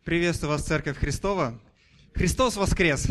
Приветствую вас, Церковь Христова. Христос воскрес!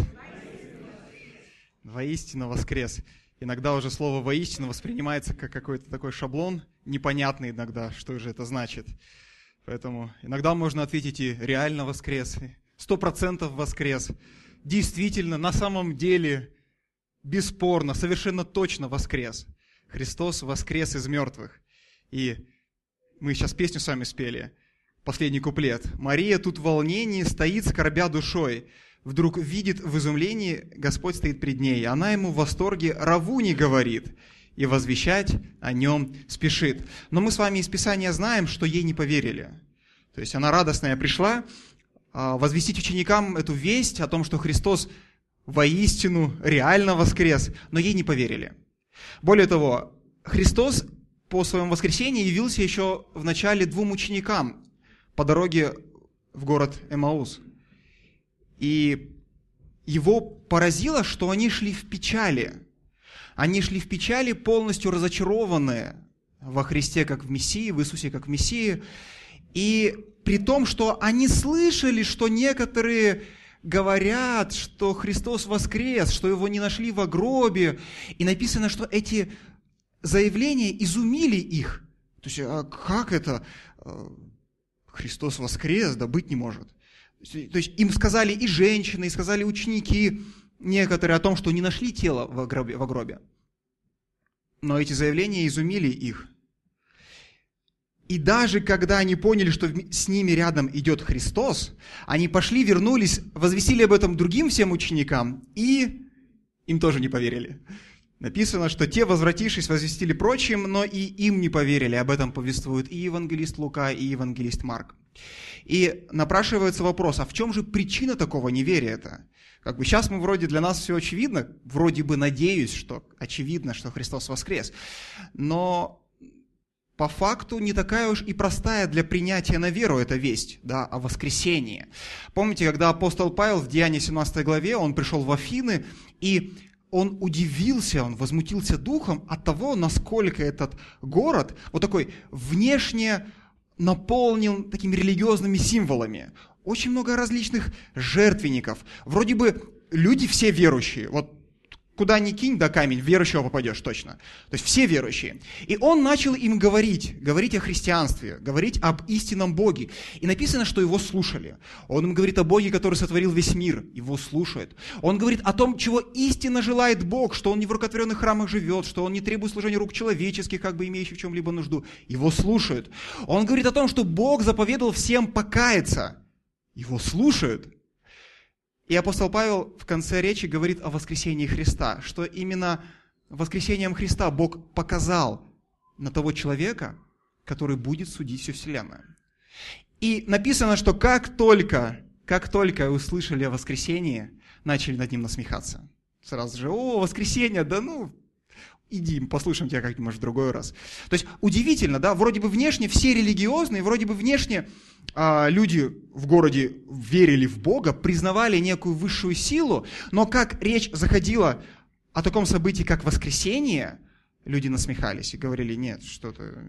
Воистину воскрес. Иногда уже слово «воистину» воспринимается как какой-то такой шаблон, непонятный иногда, что же это значит. Поэтому иногда можно ответить и «реально воскрес», 100% воскрес. Действительно, на самом деле, бесспорно, совершенно точно воскрес. Христос воскрес из мертвых. И мы сейчас песню с вами спели. Последний куплет. «Мария тут в волнении стоит, скорбя душой. Вдруг видит в изумлении, Господь стоит пред ней. Она ему в восторге «Равуни» говорит, и возвещать о нем спешит». Но мы с вами из Писания знаем, что ей не поверили. То есть она радостная пришла возвестить ученикам эту весть о том, что Христос воистину реально воскрес, но ей не поверили. Более того, Христос по своему воскресении явился еще в начале двум ученикам по дороге в город Эмаус. И его поразило, что они шли в печали. Они шли в печали, полностью разочарованные во Христе как в Мессии, в Иисусе как в Мессии. И при том, что они слышали, что некоторые говорят, что Христос воскрес, что его не нашли в гробе. И написано, что эти заявления изумили их. То есть, а как это? Христос воскрес, да быть не может. То есть им сказали и женщины, и сказали ученики некоторые о том, что не нашли тело в гробе. Но эти заявления изумили их. И даже когда они поняли, что с ними рядом идет Христос, они пошли, вернулись, возвестили об этом другим всем ученикам, и им тоже не поверили. Написано, что те, возвратившись, возвестили прочим, но и им не поверили. Об этом повествуют и евангелист Лука, и евангелист Марк. И напрашивается вопрос, а в чем же причина такого неверия-то? Сейчас мы вроде для нас все очевидно, вроде бы надеюсь, что очевидно, что Христос воскрес. Но по факту не такая уж и простая для принятия на веру эта весть, да, о воскресении. Помните, когда апостол Павел в Деянии 17 главе, он пришел в Афины, и он удивился, он возмутился духом от того, насколько этот город вот такой внешне наполнен такими религиозными символами. Очень много различных жертвенников. Вроде бы люди все верующие. Вот куда ни кинь, да камень, в верующего попадешь точно. То есть все верующие. И он начал им говорить о христианстве, говорить об истинном Боге. И написано, что его слушали. Он им говорит о Боге, который сотворил весь мир. Его слушают. Он говорит о том, чего истинно желает Бог, что Он не в рукотворенных храмах живет, что Он не требует служения рук человеческих, как бы имеющих в чем-либо нужду. Его слушают. Он говорит о том, что Бог заповедовал всем покаяться. Его слушают. И апостол Павел в конце речи говорит о воскресении Христа, что именно воскресением Христа Бог показал на того человека, который будет судить всю вселенную. И написано, что как только услышали о воскресении, начали над ним насмехаться. Сразу же, воскресенье, да иди, послушаем тебя как-нибудь в другой раз. То есть удивительно, да, вроде бы внешне все религиозные, вроде бы внешне люди в городе верили в Бога, признавали некую высшую силу, но как речь заходила о таком событии, как воскресение, люди насмехались и говорили, нет, что-то,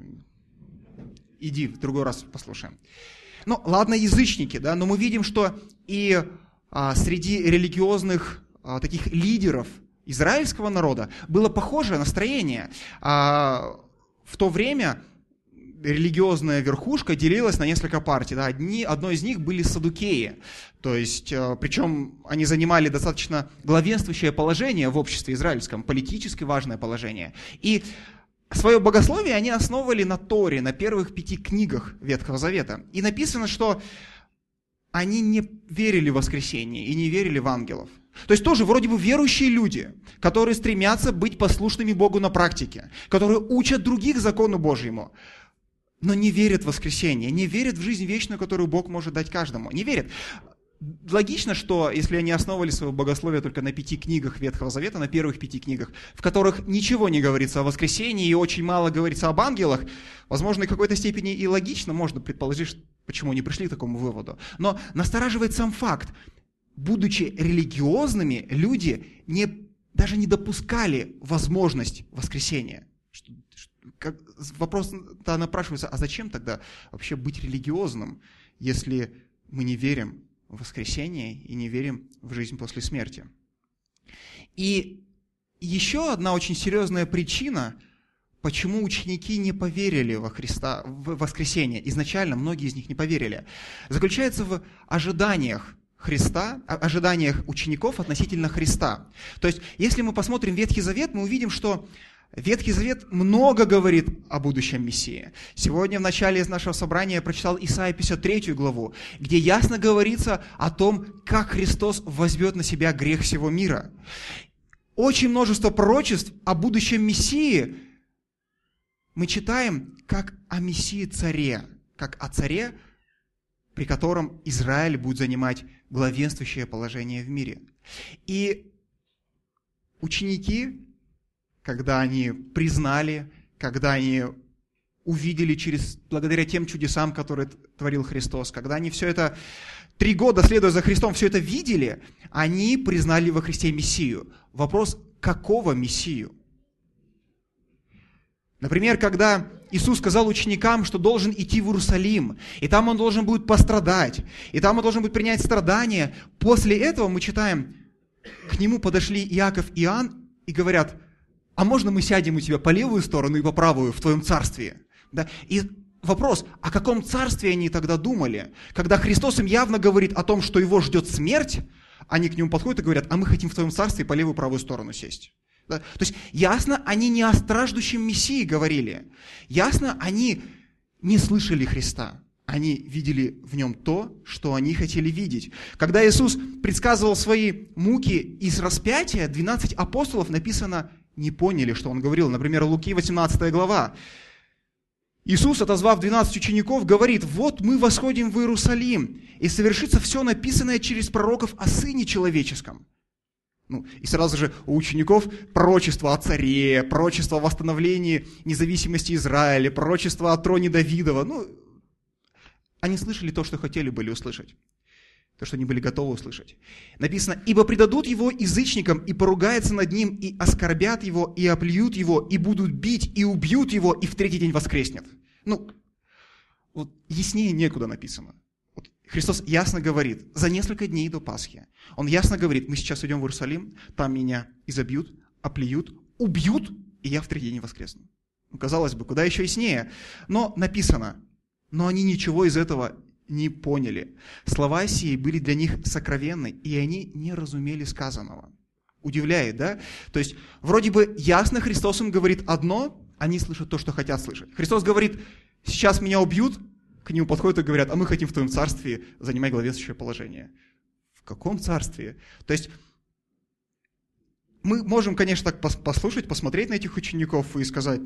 иди, в другой раз послушаем. Ладно, язычники, да, но мы видим, что и среди религиозных таких лидеров израильского народа было похожее настроение. В то время религиозная верхушка делилась на несколько партий. Да. Одной из них были саддукеи. То есть, причем они занимали достаточно главенствующее положение в обществе израильском, политически важное положение. И свое богословие они основывали на Торе, на первых 5 книгах Ветхого Завета. И написано, что они не верили в воскресение и не верили в ангелов. То есть тоже вроде бы верующие люди, которые стремятся быть послушными Богу на практике, которые учат других закону Божьему, но не верят в воскресение, не верят в жизнь вечную, которую Бог может дать каждому. Не верят. Логично, что если они основывали свое богословие только на 5 книгах Ветхого Завета, на первых 5 книгах, в которых ничего не говорится о воскресении и очень мало говорится об ангелах, возможно, в какой-то степени и логично можно предположить, почему они пришли к такому выводу. Но настораживает сам факт. Будучи религиозными, люди даже не допускали возможность воскресения. Вопрос напрашивается, а зачем тогда вообще быть религиозным, если мы не верим в воскресение и не верим в жизнь после смерти. И еще одна очень серьезная причина, почему ученики не поверили во Христа, в воскресение. Изначально многие из них не поверили. Заключается в ожиданиях Христа, ожиданиях учеников относительно Христа. То есть, если мы посмотрим Ветхий Завет, мы увидим, что Ветхий Завет много говорит о будущем Мессии. Сегодня в начале нашего собрания я прочитал Исайя 53 главу, где ясно говорится о том, как Христос возьмет на себя грех всего мира. Очень множество пророчеств о будущем Мессии мы читаем как о Мессии-царе, как о царе, при котором Израиль будет занимать главенствующее положение в мире. И ученики, когда они признали, когда они увидели благодаря тем чудесам, которые творил Христос, когда они все это 3 года, следуя за Христом, все это видели, они признали во Христе Мессию. Вопрос, какого Мессию? Например, когда Иисус сказал ученикам, что должен идти в Иерусалим, и там Он должен будет пострадать, и там Он должен будет принять страдания, после этого мы читаем, к Нему подошли Иаков и Иоанн и говорят: а можно мы сядем у тебя по левую сторону и по правую в твоем царстве? Да? И вопрос, о каком царстве они тогда думали? Когда Христос им явно говорит о том, что его ждет смерть, они к нему подходят и говорят: а мы хотим в твоем царстве по левую и правую сторону сесть. Да? То есть ясно, они не о страждущем Мессии говорили. Ясно, они не слышали Христа. Они видели в нем то, что они хотели видеть. Когда Иисус предсказывал свои муки из распятия, 12 апостолов, написано, не поняли, что Он говорил. Например, Луки 18 глава. Иисус, отозвав 12 учеников, говорит: вот мы восходим в Иерусалим, и совершится все написанное через пророков о Сыне Человеческом. И сразу же у учеников пророчество о царе, пророчество о восстановлении независимости Израиля, пророчество о троне Давидова. Они слышали то, что хотели были услышать. То, что они были готовы услышать. Написано: ибо предадут его язычникам, и поругаются над ним, и оскорбят его, и оплюют его, и будут бить, и убьют его, и в 3-й день воскреснет. Яснее некуда написано. Христос ясно говорит, за несколько дней до Пасхи, Он ясно говорит: мы сейчас идем в Иерусалим, там меня изобьют, оплюют, убьют, и я в 3-й день воскресну. Казалось бы, куда еще яснее. Но написано: но они ничего из этого не поняли. Слова сии были для них сокровенны, и они не разумели сказанного. Удивляет, да? То есть, вроде бы ясно Христос им говорит одно, они слышат то, что хотят слышать. Христос говорит: сейчас меня убьют, к нему подходят и говорят: а мы хотим в твоем царстве занимать главенствующее положение. В каком царстве? То есть, мы можем, конечно, так послушать, посмотреть на этих учеников и сказать: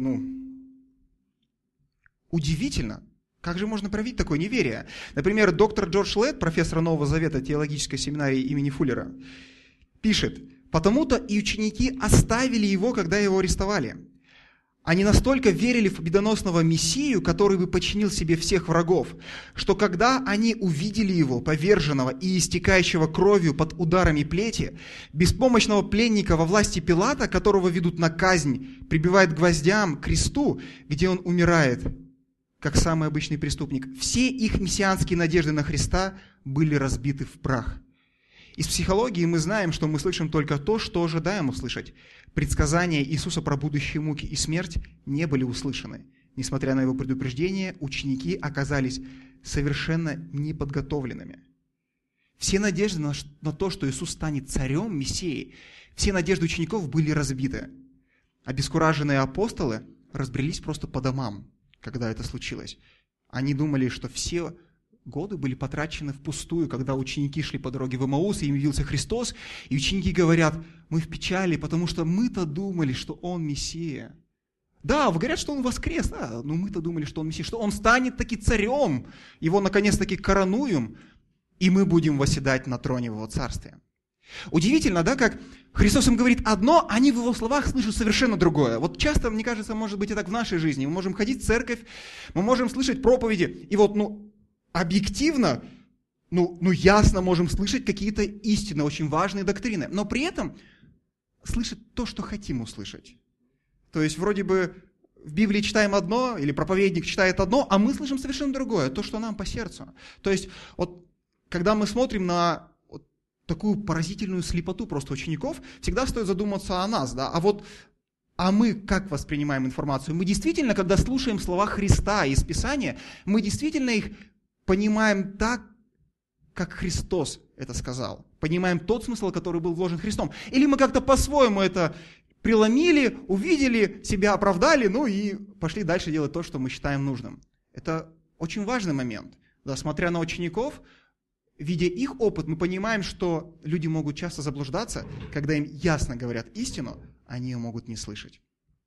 удивительно. Как же можно проявить такое неверие? Например, доктор Джордж Летт, профессор Нового Завета теологической семинарии имени Фуллера, пишет: «Потому-то и ученики оставили его, когда его арестовали. Они настолько верили в победоносного Мессию, который бы подчинил себе всех врагов, что когда они увидели его, поверженного и истекающего кровью под ударами плети, беспомощного пленника во власти Пилата, которого ведут на казнь, прибивают к гвоздям, к кресту, где он умирает, как самый обычный преступник, все их мессианские надежды на Христа были разбиты в прах». Из психологии мы знаем, что мы слышим только то, что ожидаем услышать. Предсказания Иисуса про будущие муки и смерть не были услышаны. Несмотря на его предупреждение, ученики оказались совершенно неподготовленными. Все надежды на то, что Иисус станет царем, Мессией, все надежды учеников были разбиты. Обескураженные апостолы разбрелись просто по домам, когда это случилось. Они думали, что все годы были потрачены впустую, когда ученики шли по дороге в Эмаус, и им явился Христос, и ученики говорят: мы в печали, потому что мы-то думали, что Он Мессия. Да, говорят, что Он воскрес, но мы-то думали, что Он Мессия, что Он станет таки царем, Его наконец-таки коронуем, и мы будем восседать на троне в Его царстве. Удивительно, да, как Христос им говорит одно, они в Его словах слышат совершенно другое. Вот часто, мне кажется, может быть и так в нашей жизни. Мы можем ходить в церковь, мы можем слышать проповеди, и объективно, ясно можем слышать какие-то истины, очень важные доктрины, но при этом слышать то, что хотим услышать. То есть вроде бы в Библии читаем одно, или проповедник читает одно, а мы слышим совершенно другое, то, что нам по сердцу. То есть когда мы смотрим на вот такую поразительную слепоту просто учеников, всегда стоит задуматься о нас, да, а мы как воспринимаем информацию? Мы действительно, когда слушаем слова Христа из Писания, мы действительно их понимаем так, как Христос это сказал. Понимаем тот смысл, который был вложен Христом. Или мы как-то по-своему это преломили, увидели, себя оправдали, и пошли дальше делать то, что мы считаем нужным. Это очень важный момент. Да, смотря на учеников, видя их опыт, мы понимаем, что люди могут часто заблуждаться, когда им ясно говорят истину, они ее могут не слышать.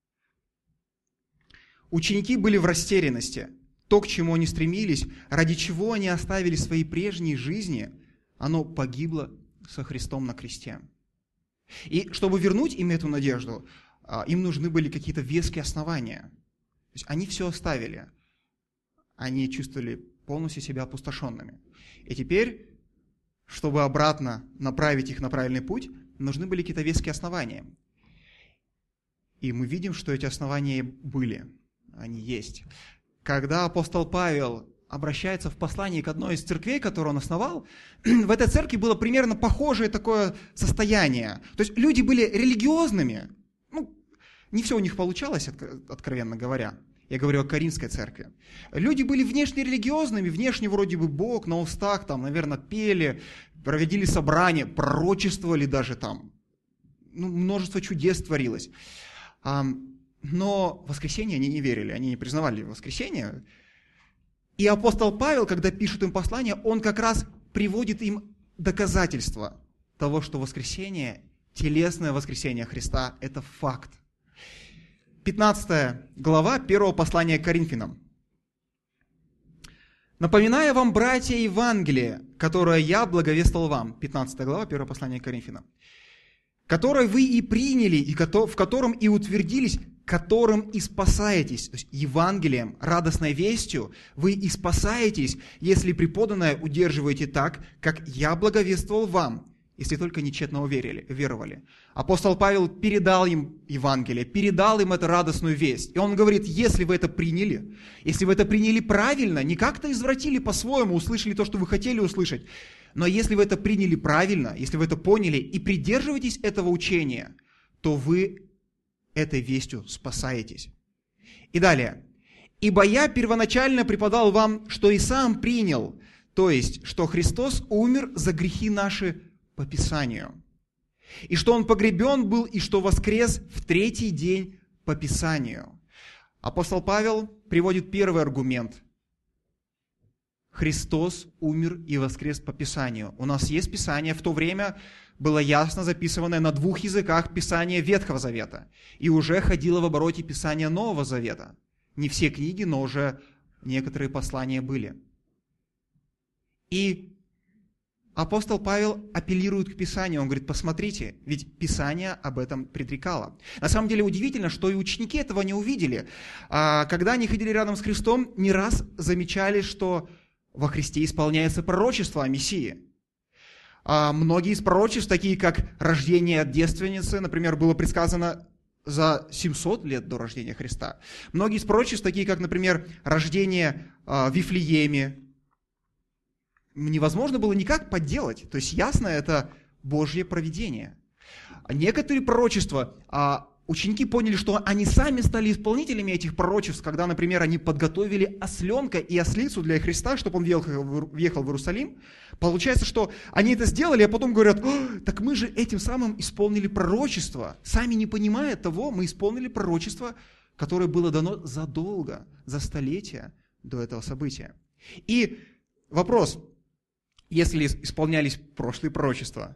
Ученики были в растерянности. То, к чему они стремились, ради чего они оставили свои прежние жизни, оно погибло со Христом на кресте. И чтобы вернуть им эту надежду, им нужны были какие-то веские основания. То есть они все оставили. Они чувствовали полностью себя опустошенными. И теперь, чтобы обратно направить их на правильный путь, нужны были какие-то веские основания. И мы видим, что эти основания были. Они есть. Когда апостол Павел обращается в послании к одной из церквей, которую он основал, в этой церкви было примерно похожее такое состояние. То есть люди были религиозными. Не все у них получалось, откровенно говоря. Я говорю о Коринфской церкви. Люди были внешне религиозными, внешне вроде бы Бог, на устах, наверное, пели, проводили собрания, пророчествовали даже там. Множество чудес творилось. Но в воскресенье они не верили, они не признавали воскресенье. И апостол Павел, когда пишет им послание, он как раз приводит им доказательства того, что воскресенье, телесное воскресение Христа – это факт. 15 глава 1 послания к Коринфянам. «Напоминаю вам, братья, Евангелие, которое я благовествовал вам». 15 глава 1 послания к Коринфянам. «Которое вы и приняли, и в котором и утвердились, которым и спасаетесь». То есть Евангелием, радостной вестью, вы и спасаетесь, если преподанное удерживаете так, как я благовествовал вам, если только нечетно веровали. Апостол Павел передал им Евангелие, передал им эту радостную весть. И он говорит, если вы это приняли правильно, не как-то извратили по-своему, услышали то, что вы хотели услышать, но если вы это приняли правильно, если вы это поняли и придерживаетесь этого учения, то вы этой вестью спасаетесь. И далее. «Ибо я первоначально преподал вам, что и сам принял, то есть, что Христос умер за грехи наши по Писанию, и что Он погребен был, и что воскрес в третий день по Писанию». Апостол Павел приводит первый аргумент. Христос умер и воскрес по Писанию. У нас есть Писание, в то время было ясно записанное на 2 языках Писание Ветхого Завета, и уже ходило в обороте Писание Нового Завета. Не все книги, но уже некоторые послания были. И апостол Павел апеллирует к Писанию. Он говорит, посмотрите, ведь Писание об этом предрекало. На самом деле удивительно, что и ученики этого не увидели. Когда они ходили рядом с Христом, не раз замечали, что во Христе исполняется пророчество о Мессии. Многие из пророчеств, такие как рождение от девственницы, например, было предсказано за 700 лет до рождения Христа. Многие из пророчеств, такие как, например, рождение в Вифлееме, невозможно было никак подделать. То есть ясно, это Божье провидение. Некоторые пророчества, ученики поняли, что они сами стали исполнителями этих пророчеств, когда, например, они подготовили осленка и ослицу для Христа, чтобы он въехал в Иерусалим. Получается, что они это сделали, а потом говорят, так мы же этим самым исполнили пророчество. Сами не понимая того, мы исполнили пророчество, которое было дано задолго, за столетия до этого события. И вопрос, если исполнялись прошлые пророчества,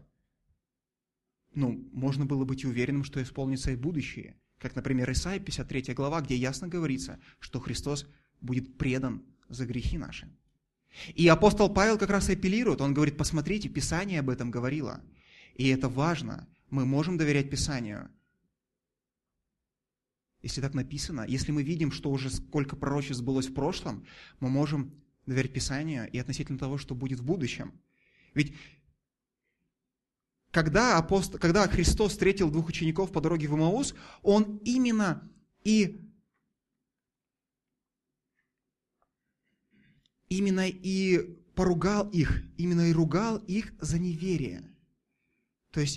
можно было быть уверенным, что исполнится и будущее. Как, например, Исайя 53 глава, где ясно говорится, что Христос будет предан за грехи наши. И апостол Павел как раз апеллирует, он говорит, посмотрите, Писание об этом говорило. И это важно, мы можем доверять Писанию. Если так написано, если мы видим, что уже сколько пророчеств сбылось в прошлом, мы можем доверять Писанию и относительно того, что будет в будущем. Ведь когда Христос встретил 2 учеников по дороге в Имаус, Он именно и поругал их, именно и ругал их за неверие. То есть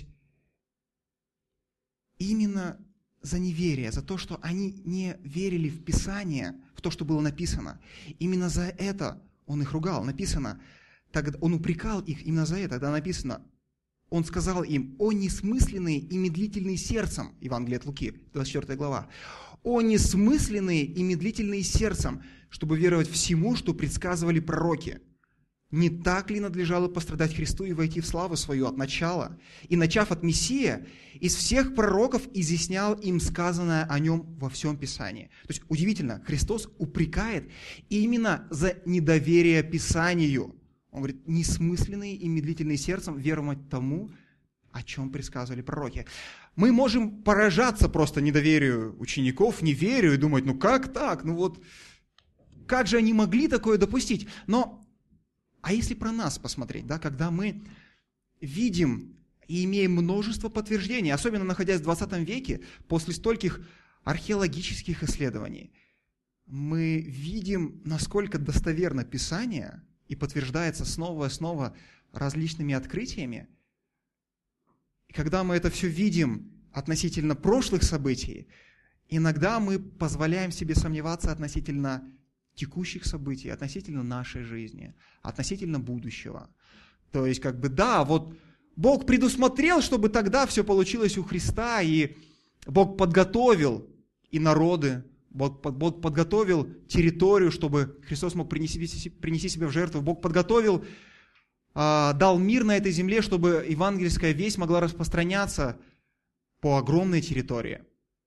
именно за неверие, за то, что они не верили в Писание, в то, что было написано. Именно за это он их ругал. Написано, тогда он упрекал их именно за это. Тогда написано, он сказал им: «О несмысленные и медлительные сердцем», Евангелие от Луки, 24 глава, «О несмысленные и медлительные сердцем, чтобы веровать всему, что предсказывали пророки. Не так ли надлежало пострадать Христу и войти в славу свою от начала? И, начав от Мессия, из всех пророков изъяснял им сказанное о нем во всем Писании». То есть удивительно, Христос упрекает именно за недоверие Писанию. Он говорит: несмысленные и медлительные сердцем веровать тому, о чем предсказывали пророки. Мы можем поражаться просто недоверию учеников, неверию и думать: ну как так? Ну вот, как же они могли такое допустить? А если про нас посмотреть, да, когда мы видим и имеем множество подтверждений, особенно находясь в 20 веке, после стольких археологических исследований, мы видим, насколько достоверно Писание и подтверждается снова и снова различными открытиями. И когда мы это все видим относительно прошлых событий, иногда мы позволяем себе сомневаться относительно текущих событий, относительно нашей жизни, относительно будущего. То есть, да, вот Бог предусмотрел, чтобы тогда все получилось у Христа, и Бог подготовил и народы, Бог подготовил территорию, чтобы Христос мог принести себя в жертву. Бог подготовил, дал мир на этой земле, чтобы евангельская весть могла распространяться по огромной территории.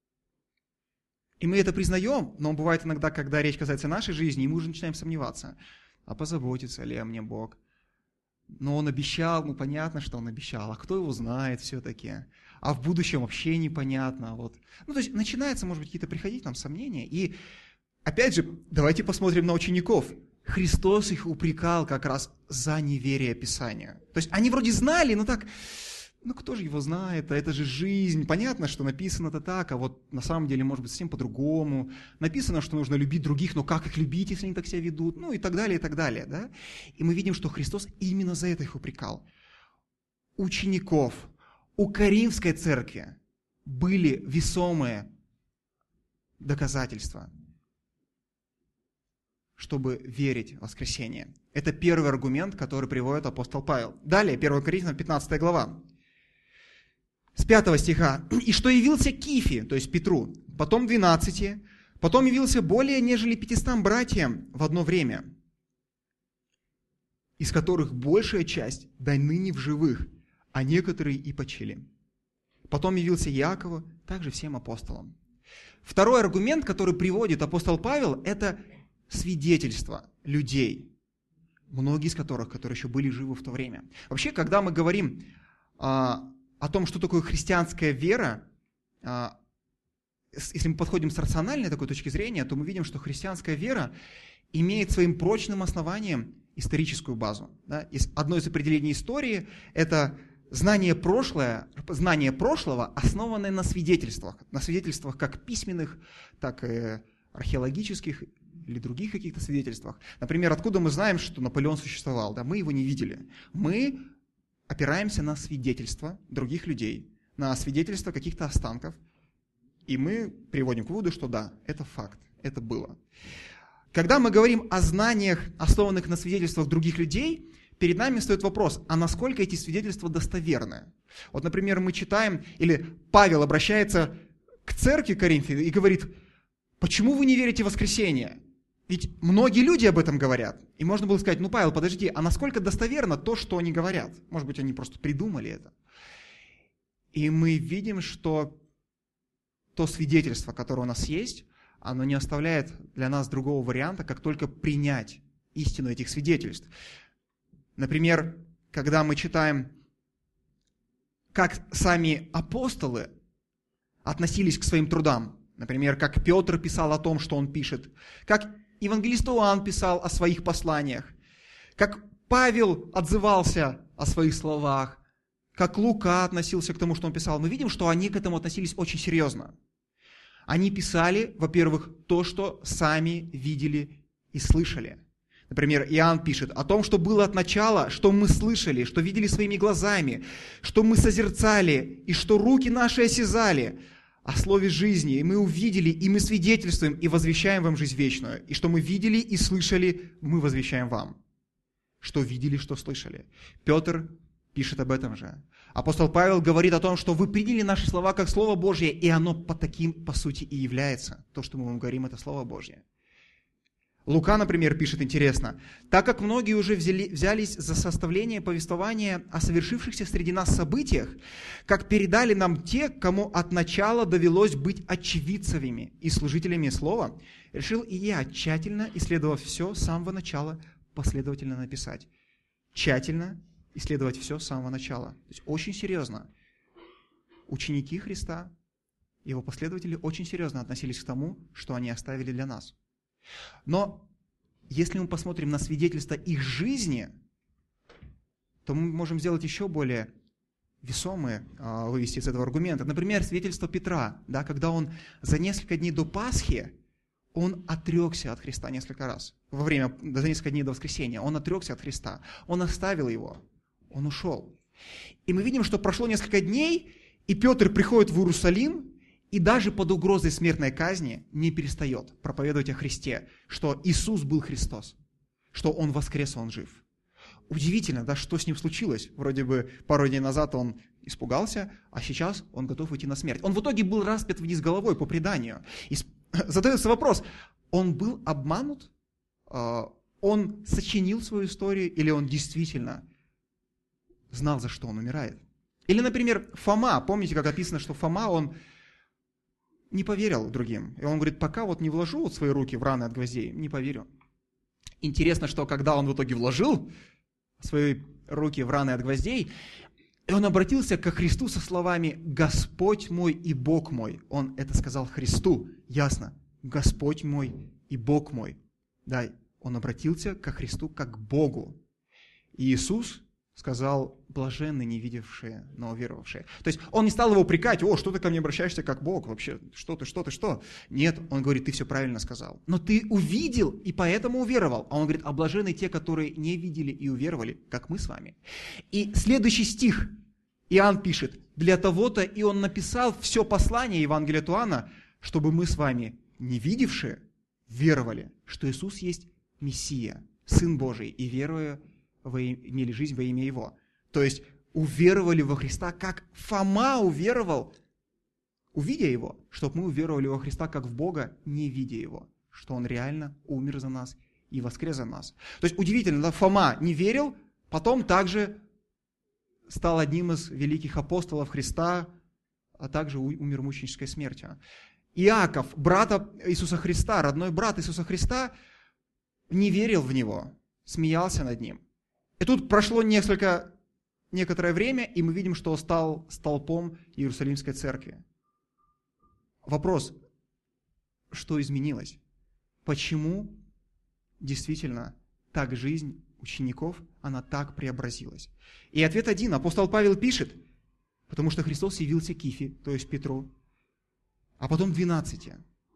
И мы это признаем, но бывает иногда, когда речь касается нашей жизни, и мы уже начинаем сомневаться, а позаботится ли о мне Бог? Но Он обещал, понятно, что Он обещал, а кто его знает все-таки? А в будущем вообще непонятно. То есть начинается, может быть, какие-то приходить нам сомнения. И опять же, давайте посмотрим на учеников. Христос их упрекал как раз за неверие Писанию. То есть они вроде знали, но так... кто же его знает, а это же жизнь. Понятно, что написано-то так, а вот на самом деле может быть совсем по-другому. Написано, что нужно любить других, но как их любить, если они так себя ведут? И так далее, и так далее. Да? И мы видим, что Христос именно за это их упрекал. Учеников у Коринфской церкви были весомые доказательства, чтобы верить в воскресение. Это первый аргумент, который приводит апостол Павел. Далее, 1 Коринфянам 15 глава. С 5 стиха. «И что явился Кифе», то есть Петру, потом 12, потом явился более нежели 500 братьям в одно время, из которых большая часть до ныне в живых, а некоторые и почили. Потом явился Иакову, также всем апостолам». Второй аргумент, который приводит апостол Павел, это свидетельство людей, многие из которых, которые еще были живы в то время. Вообще, когда мы говорим о том, что такое христианская вера, если мы подходим с рациональной такой точки зрения, то мы видим, что христианская вера имеет своим прочным основанием историческую базу. Да? Одно из определений истории – это знание прошлого, основанное на свидетельствах как письменных, так и археологических или других каких-то свидетельствах. Например, откуда мы знаем, что Наполеон существовал? Да? Мы его не видели. Мы опираемся на свидетельства других людей, на свидетельства каких-то останков, и мы приводим к выводу, что да, это факт, это было. Когда мы говорим о знаниях, основанных на свидетельствах других людей, перед нами стоит вопрос, а насколько эти свидетельства достоверны? Например, мы читаем, или Павел обращается к церкви Коринфе и говорит: почему вы не верите в воскресение? Ведь многие люди об этом говорят. И можно было сказать: Павел, подожди, а насколько достоверно то, что они говорят? Может быть, они просто придумали это. И мы видим, что то свидетельство, которое у нас есть, оно не оставляет для нас другого варианта, как только принять истину этих свидетельств. Например, когда мы читаем, как сами апостолы относились к своим трудам, например, как Петр писал о том, что он пишет, как евангелист Иоанн писал о своих посланиях, как Павел отзывался о своих словах, как Лука относился к тому, что он писал, мы видим, что они к этому относились очень серьезно. Они писали, во-первых, то, что сами видели и слышали. Например, Иоанн пишет о том, что было от начала, что мы слышали, что видели своими глазами, что мы созерцали, и что руки наши осязали о слове жизни, и мы увидели, и мы свидетельствуем, и возвещаем вам жизнь вечную, и что мы видели и слышали, мы возвещаем вам. Что видели, что слышали. Петр пишет об этом же. Апостол Павел говорит о том, что вы приняли наши слова как Слово Божье, и оно по сути, и является. То, что мы вам говорим, это Слово Божье. Лука, например, пишет интересно: «Так как многие уже взялись за составление повествования о совершившихся среди нас событиях, как передали нам те, кому от начала довелось быть очевидцами и служителями слова, решил и я, тщательно исследовав все с самого начала, последовательно написать». Тщательно исследовать все с самого начала. То есть очень серьезно. Ученики Христа, его последователи очень серьезно относились к тому, что они оставили для нас. Но если мы посмотрим на свидетельство их жизни, то мы можем сделать еще более весомые, вывести из этого аргумента. Например, свидетельство Петра, да, когда он за несколько дней до Пасхи, он отрекся от Христа несколько раз. За несколько дней до воскресения он отрекся от Христа, он оставил его, он ушел. И мы видим, что прошло несколько дней, и Петр приходит в Иерусалим, и даже под угрозой смертной казни не перестает проповедовать о Христе, что Иисус был Христос, что Он воскрес, Он жив. Удивительно, да, что с Ним случилось. Вроде бы пару дней назад Он испугался, а сейчас Он готов идти на смерть. Он в итоге был распят вниз головой по преданию. И задается вопрос, он был обманут? Он сочинил свою историю или он действительно знал, за что он умирает? Или, например, Фома. Помните, как описано, что Фома, он не поверил другим. И он говорит, пока вот не вложу свои руки в раны от гвоздей, не поверю. Интересно, что когда он в итоге вложил свои руки в раны от гвоздей, и он обратился ко Христу со словами «Господь мой и Бог мой». Он это сказал Христу, ясно, «Господь мой и Бог мой». Да, он обратился ко Христу как к Богу. И Иисус сказал, блаженны не видевшие, но уверовавшие. То есть он не стал его упрекать, о, что ты ко мне обращаешься как Бог, вообще, что ты. Нет, он говорит, ты все правильно сказал. Но ты увидел и поэтому уверовал. А он говорит, а блаженны те, которые не видели и уверовали, как мы с вами. И следующий стих Иоанн пишет, для того-то и он написал все послание Евангелия от Иоанна, чтобы мы с вами, не видевшие, веровали, что Иисус есть Мессия, Сын Божий, и веруя, вы имели жизнь во имя Его. То есть уверовали во Христа, как Фома уверовал, увидя Его, чтобы мы уверовали во Христа, как в Бога, не видя Его, что Он реально умер за нас и воскрес за нас. То есть удивительно, да? Фома не верил, потом также стал одним из великих апостолов Христа, а также умер мученической смертью. Иаков, брат Иисуса Христа, родной брат Иисуса Христа, не верил в Него, смеялся над Ним. И тут прошло некоторое время, и мы видим, что он стал столпом Иерусалимской церкви. Вопрос, что изменилось? Почему действительно так жизнь учеников, она так преобразилась? И ответ один. Апостол Павел пишет, потому что Христос явился Кифе, то есть Петру, а потом 12.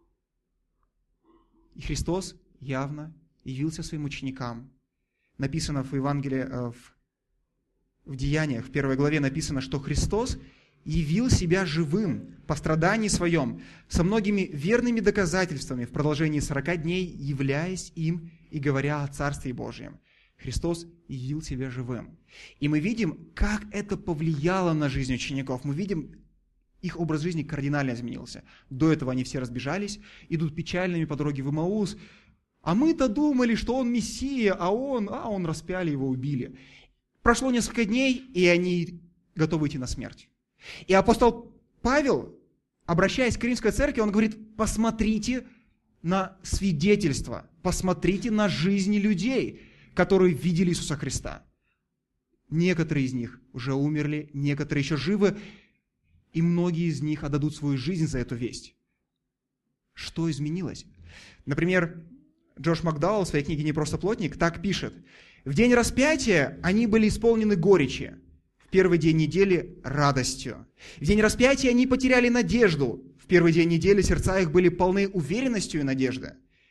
И Христос явно явился своим ученикам. Написано в Евангелии, в Деяниях, в 1 главе написано, что Христос явил себя живым по страдании своем, со многими верными доказательствами в продолжении 40 дней, являясь им и говоря о Царстве Божьем. Христос явил себя живым. И мы видим, как это повлияло на жизнь учеников. Мы видим, их образ жизни кардинально изменился. До этого они все разбежались, идут печальными по дороге в Имаус. А мы-то думали, что он Мессия, а он распяли его, убили. Прошло несколько дней, и они готовы идти на смерть. И апостол Павел, обращаясь к Римской церкви, он говорит, посмотрите на свидетельства, посмотрите на жизни людей, которые видели Иисуса Христа. Некоторые из них уже умерли, некоторые еще живы, и многие из них отдадут свою жизнь за эту весть. Что изменилось? Например, Джош Макдауэлл в своей книге «Не просто плотник» так пишет. В день распятия они были исполнены горечи, в первый день недели радостью. В день распятия они потеряли надежду, в первый день недели сердца их были полны уверенностью и надежды.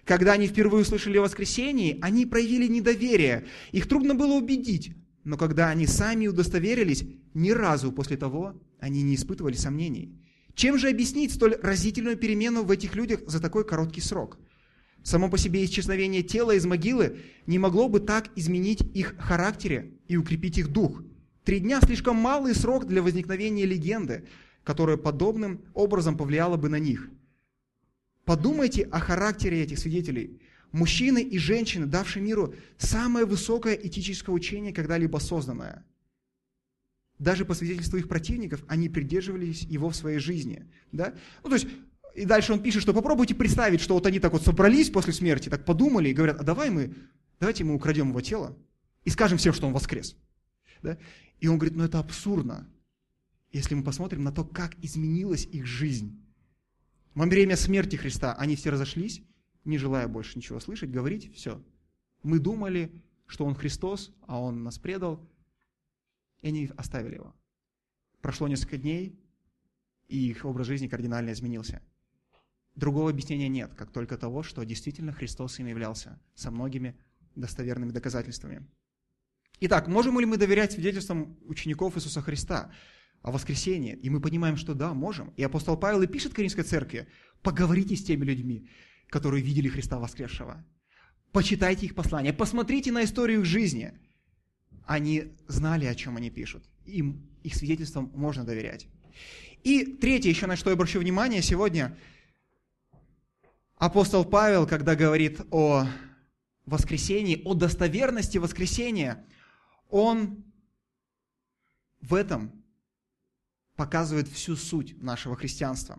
Когда они впервые услышали о воскресении, они проявили недоверие. Их трудно было убедить. Но когда они сами удостоверились, ни разу после того они не испытывали сомнений. Чем же объяснить столь разительную перемену в этих людях за такой короткий срок? Само по себе исчезновение тела из могилы не могло бы так изменить их характере и укрепить их дух. 3 дня слишком малый срок для возникновения легенды, которая подобным образом повлияла бы на них. Подумайте о характере этих свидетелей. Мужчины и женщины, давшие миру самое высокое этическое учение, когда-либо созданное. Даже по свидетельству их противников, они придерживались его в своей жизни. Да? То есть, и дальше он пишет, что попробуйте представить, что вот они так вот собрались после смерти, так подумали и говорят, давайте мы украдем его тело и скажем всем, что он воскрес. Да? И он говорит, это абсурдно, если мы посмотрим на то, как изменилась их жизнь. Во время смерти Христа они все разошлись, не желая больше ничего слышать, говорить, все. Мы думали, что он Христос, а он нас предал, и они оставили его. Прошло несколько дней, и их образ жизни кардинально изменился. Другого объяснения нет, как только того, что действительно Христос им являлся со многими достоверными доказательствами. Итак, можем ли мы доверять свидетельствам учеников Иисуса Христа о воскресении? И мы понимаем, что да, можем. И апостол Павел и пишет Коринфской церкви, поговорите с теми людьми, которые видели Христа воскресшего. Почитайте их послания, посмотрите на историю их жизни. Они знали, о чем они пишут. Их свидетельствам можно доверять. И третье, еще на что я обращу внимание сегодня. Апостол Павел, когда говорит о воскресении, о достоверности воскресения, он в этом показывает всю суть нашего христианства.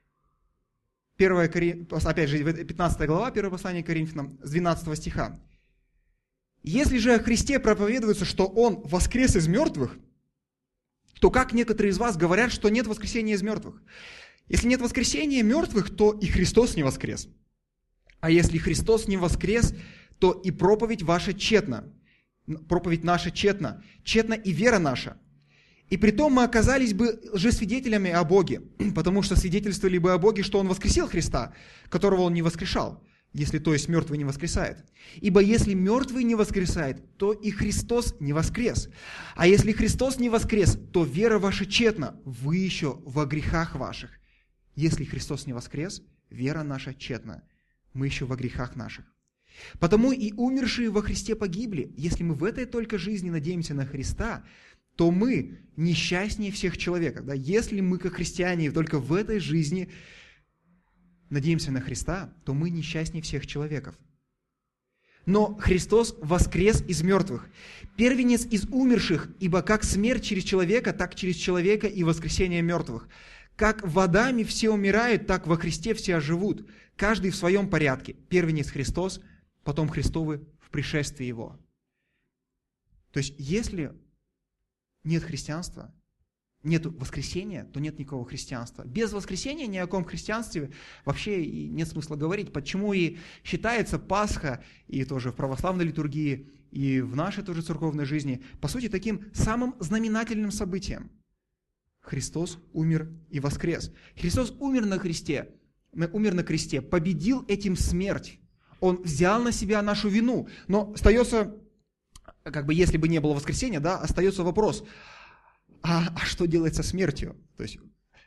Опять же, 15 глава, 1 послание к Коринфянам, с 12 стиха. «Если же о Христе проповедуется, что Он воскрес из мертвых, то как некоторые из вас говорят, что нет воскресения из мертвых? Если нет воскресения мертвых, то и Христос не воскрес. А если Христос не воскрес, то и проповедь ваша тщетна. Проповедь наша тщетна. Тщетна и вера наша. И притом мы оказались бы лжесвидетелями о Боге, потому что свидетельствовали бы о Боге, что Он воскресил Христа, которого Он не воскрешал, если то есть мертвый не воскресает. Ибо если мертвый не воскресает, то и Христос не воскрес. А если Христос не воскрес, то вера ваша тщетна, вы еще во грехах ваших. Если Христос не воскрес, вера наша тщетна, мы еще во грехах наших. Потому и умершие во Христе погибли. Если мы в этой только жизни надеемся на Христа, то мы несчастнее всех человеков. Да? Если мы, как христиане, только в этой жизни надеемся на Христа, то мы несчастнее всех человеков. Но Христос воскрес из мертвых, первенец из умерших, ибо как смерть через человека, так через человека и воскресение мертвых. Как в Адаме все умирают, так во Христе все оживут, каждый в своем порядке. Первенец Христос, потом Христовы в пришествии Его. То есть, если нет христианства, нет воскресения, то нет никакого христианства. Без воскресения ни о каком христианстве вообще и нет смысла говорить. Почему и считается Пасха, и тоже в православной литургии, и в нашей тоже церковной жизни, по сути, таким самым знаменательным событием. Христос умер и воскрес. Христос умер на кресте, победил этим смерть. Он взял на себя нашу вину. Но остается, если бы не было воскресения, да, остается вопрос, а что делать со смертью? То есть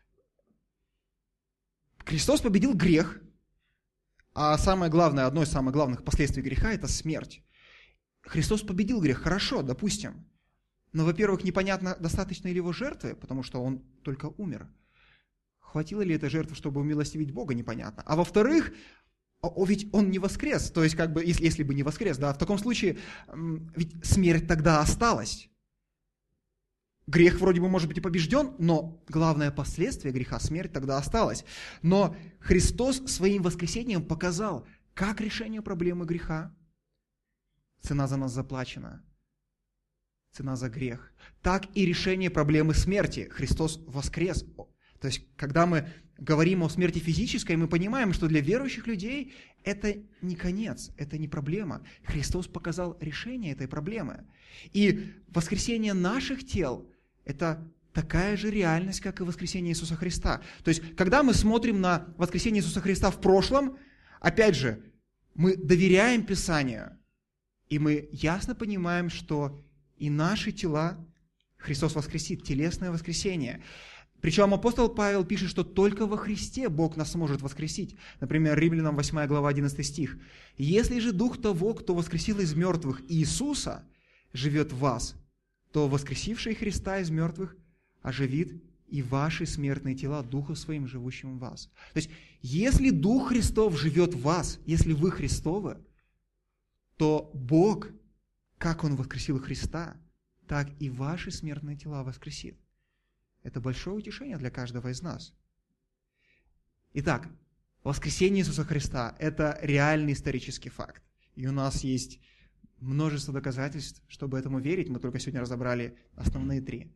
Христос победил грех, а самое главное, одно из самых главных последствий греха – это смерть. Христос победил грех, хорошо, допустим. Но, во-первых, непонятно, достаточно ли его жертвы, потому что он только умер. Хватило ли этой жертвы, чтобы умилостивить Бога, непонятно. А во-вторых, ведь он не воскрес. То есть, если бы не воскрес, да, в таком случае, ведь смерть тогда осталась. Грех вроде бы может быть и побежден, но главное последствие греха, смерть, тогда осталась. Но Христос своим воскресением показал, как решение проблемы греха. Цена за нас заплачена. Цена за грех. Так и решение проблемы смерти. Христос воскрес. То есть, когда мы говорим о смерти физической, мы понимаем, что для верующих людей это не конец, это не проблема. Христос показал решение этой проблемы. И воскресение наших тел – это такая же реальность, как и воскресение Иисуса Христа. То есть, когда мы смотрим на воскресение Иисуса Христа в прошлом, опять же, мы доверяем Писанию, и мы ясно понимаем, что и наши тела Христос воскресит, телесное воскресение. Причем апостол Павел пишет, что только во Христе Бог нас может воскресить. Например, Римлянам 8 глава 11 стих. «Если же Дух того, кто воскресил из мертвых Иисуса, живет в вас, то воскресивший Христа из мертвых оживит и ваши смертные тела Духом Своим, живущим в вас». То есть, если Дух Христов живет в вас, если вы Христовы, то Бог, как Он воскресил Христа, так и ваши смертные тела воскресит. Это большое утешение для каждого из нас. Итак, воскресение Иисуса Христа – это реальный исторический факт. И у нас есть множество доказательств, чтобы этому верить. Мы только сегодня разобрали основные 3.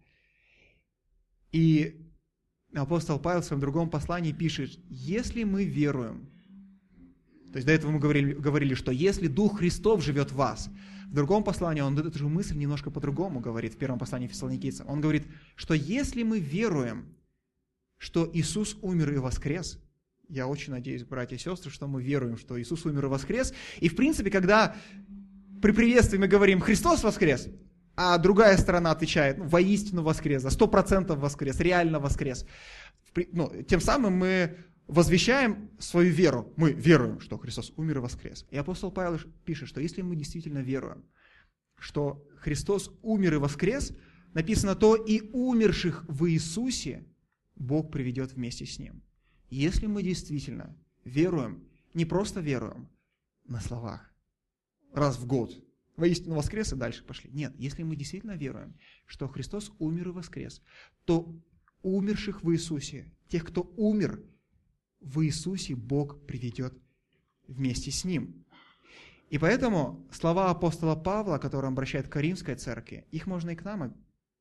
И апостол Павел в своем другом послании пишет, если мы веруем, то есть до этого мы говорили, что если Дух Христов живет в вас, в другом послании он эту же мысль немножко по-другому говорит, в первом послании Фессалоникийцам. Он говорит, что если мы веруем, что Иисус умер и воскрес, я очень надеюсь, братья и сестры, что мы веруем, что Иисус умер и воскрес, и в принципе, когда при приветствии мы говорим «Христос воскрес», а другая сторона отвечает «Воистину воскрес», 100% воскрес, реально воскрес, тем самым мы возвещаем свою веру. Мы веруем, что Христос умер и воскрес. И апостол Павел пишет, что если мы действительно веруем, что Христос умер и воскрес, написано, то и умерших в Иисусе Бог приведет вместе с Ним. Если мы действительно веруем, не просто веруем на словах, раз в год, воистину воскрес и дальше пошли. Нет, если мы действительно веруем, что Христос умер и воскрес, то умерших в Иисусе, тех, кто умер в Иисусе, Бог приведет вместе с Ним. И поэтому слова апостола Павла, которые он обращает к Коринфской церкви, их можно и к нам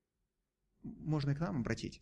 обратить.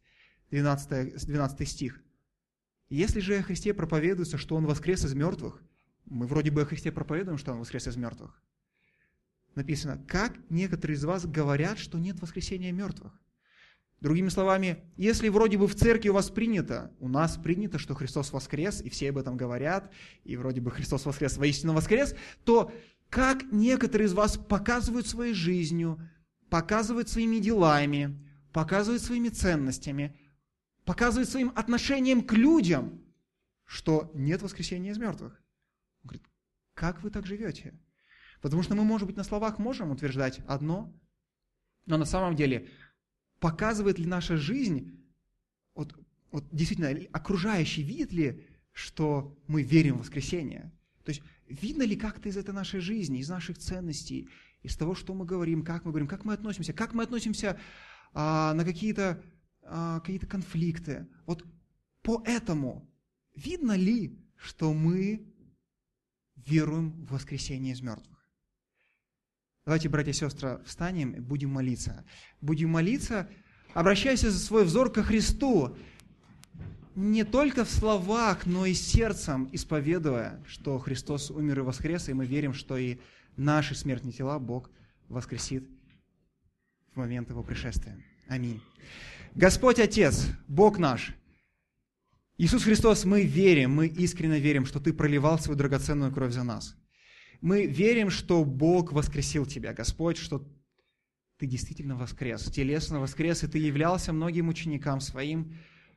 12 стих. «Если же о Христе проповедуется, что Он воскрес из мертвых», мы вроде бы о Христе проповедуем, что Он воскрес из мертвых. Написано, как некоторые из вас говорят, что нет воскресения мертвых. Другими словами, если вроде бы в церкви у нас принято, что Христос воскрес, и все об этом говорят, и вроде бы Христос воскрес, воистину воскрес, то как некоторые из вас показывают своей жизнью, показывают своими делами, показывают своими ценностями, показывают своим отношением к людям, что нет воскресения из мертвых. Он говорит, как вы так живете? Потому что мы, может быть, на словах можем утверждать одно, но на самом деле показывает ли наша жизнь, действительно, окружающий видит ли, что мы верим в воскресение? То есть видно ли как-то из этой нашей жизни, из наших ценностей, из того, что мы говорим, как мы относимся на какие-то конфликты? Вот по этому видно ли, что мы веруем в воскресение из мертвых? Давайте, братья и сестры, встанем и будем молиться. Будем молиться, обращаясь за свой взор ко Христу, не только в словах, но и сердцем, исповедуя, что Христос умер и воскрес, и мы верим, что и наши смертные тела Бог воскресит в момент Его пришествия. Аминь. Господь Отец, Бог наш, Иисус Христос, мы верим, мы искренне верим, что Ты проливал свою драгоценную кровь за нас. Мы верим, что Бог воскресил Тебя, Господь, что Ты действительно воскрес, телесно воскрес, и Ты являлся многим ученикам Своим,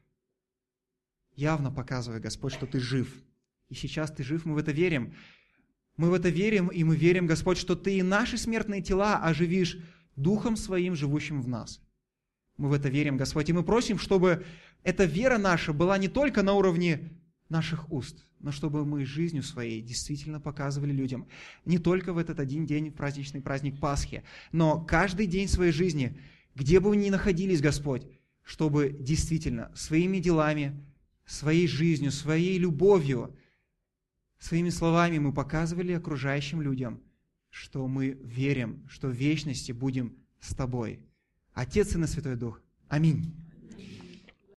явно показывая, Господь, что Ты жив. И сейчас Ты жив, мы в это верим. Мы в это верим, и мы верим, Господь, что Ты и наши смертные тела оживишь Духом Своим, живущим в нас. Мы в это верим, Господь, и мы просим, чтобы эта вера наша была не только на уровне наших уст, но чтобы мы жизнью своей действительно показывали людям, не только в этот один день, праздничный праздник Пасхи, но каждый день своей жизни, где бы мы ни находились, Господь, чтобы действительно своими делами, своей жизнью, своей любовью, своими словами мы показывали окружающим людям, что мы верим, что в вечности будем с Тобой. Отец, Сын и Святой Дух. Аминь.